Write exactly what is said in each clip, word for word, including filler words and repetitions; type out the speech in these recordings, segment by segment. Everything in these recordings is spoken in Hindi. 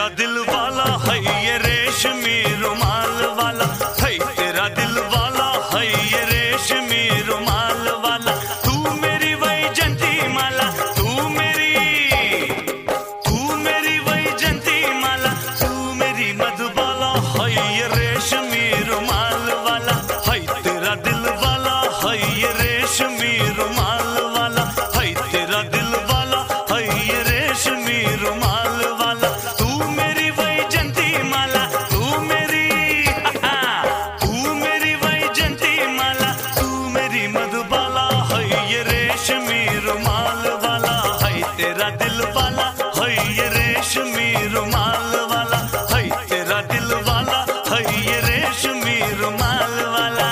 तेरा दिल वाला है ये रेशमी रुमाल वाला, है तेरा दिल वाला है ये रेशमी रुमाल वाला। तू मेरी वैजंती माला, तू मेरी तू मेरी वैजंती माला, तू मेरी मधुबाला है ये रेशमी रुमाल वाला, है तेरा दिल वाला है ये रेशमी रुमाल वाला, है तेरा दिल वाला है ये रेशमी रुमाल वाला। तू मेरी वैजंती माला, तू मेरी तू मेरी वैजंती माला, तू मेरी मधुबाला है ये रेशमी रुमाल वाला, है तेरा दिल वाला है ये रेशमी रुमाल वाला, है तेरा दिल वाला है ये रेशमी रुमाल वाला।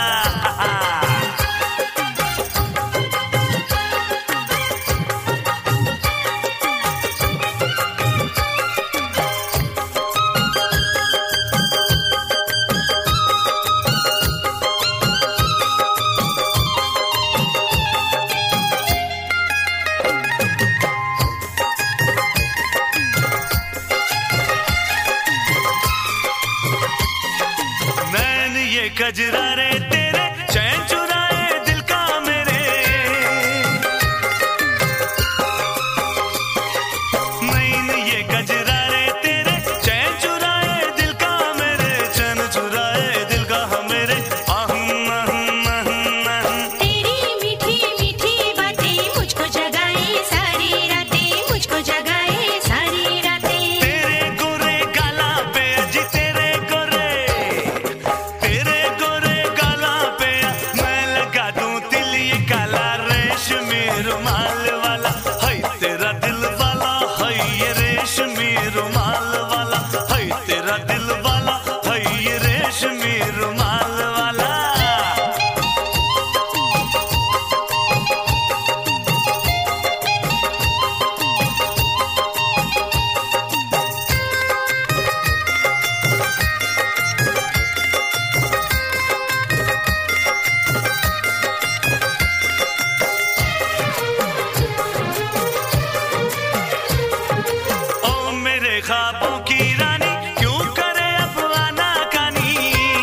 नैन ये कजरा रे तेरे चैन चुराए दिल का मेरे, नैन ये कजरा रे तेरे चैन चुराए दिल का मेरे, चैन चुराए दिल का मेरे। आहम आहम आहम आहम तेरी मीठी मीठी बातें मुझको जगाए सारी रातें, मुझको जगाए सारी रातें। तेरे गोरे गाला पे अजी तेरे गोरे तेरे गोरे गाला पे मैं लगा दूं दिल ये काला रेशमी रुमाल वाला, है तेरा दिल वाला है ये रेशमी रुमाल वाला, है तेरा दिल वाला है ये रेशमी रुमाल वाला। ओ मेरे ख्वाबों की रानी क्यों करे अब आनाकानी,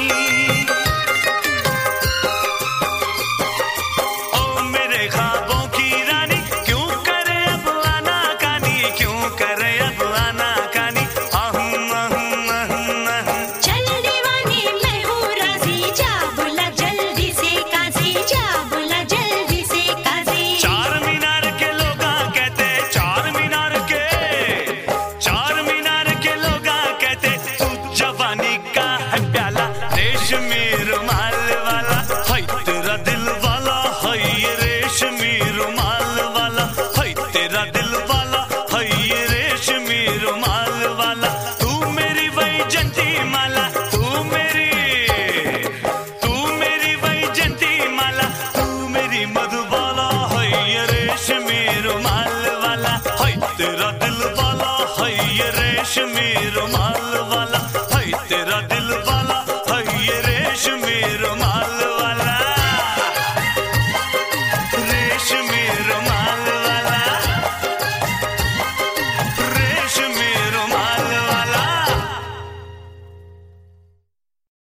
ओ मेरे ख्वाबों की रानी क्यों करे अब आनाकानी, क्यों करे अब आनाकानी। आहम आहम आहम आहम चल दीवाने मैं हूँ राजी, जा बुला जल्दी से काजी, जा बुला जल्दी से काजी। चार मीनार के लोगा कहते, चार मीनार के चार मीनार के लोगा कहते तू जवानी का है प्याला रेशमी रुमाल वाला, है तेरा दिल वाला है ये रेशमी रुमाल वाला, है तेरा दिल वाला है ये रेशमी रुमाल वाला। तू मेरी वैजंती माला, तू मेरी तू मेरी वैजंती माला, तू मेरी मधुबाला है ये रेशमी रुमाल वाला, है तेरा दिल वाला है ये रेशमी रुमाल